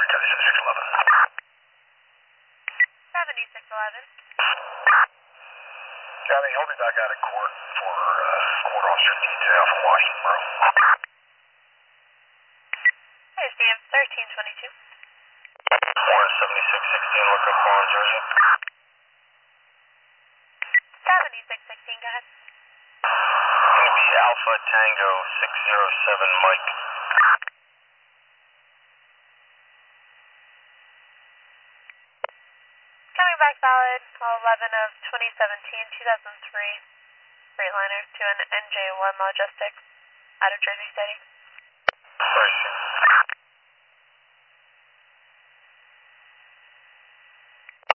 7611. County, hold me back out of court for court officer detail from Washington Borough. Here's DM 1322. 7616, look up on Jersey. 7616, go ahead. Going to be Alpha Tango 607 Mike. Coming back valid, 11 of 2017, 2003, Freightliner to an NJ1 Logistics out of Jersey City. Sorry,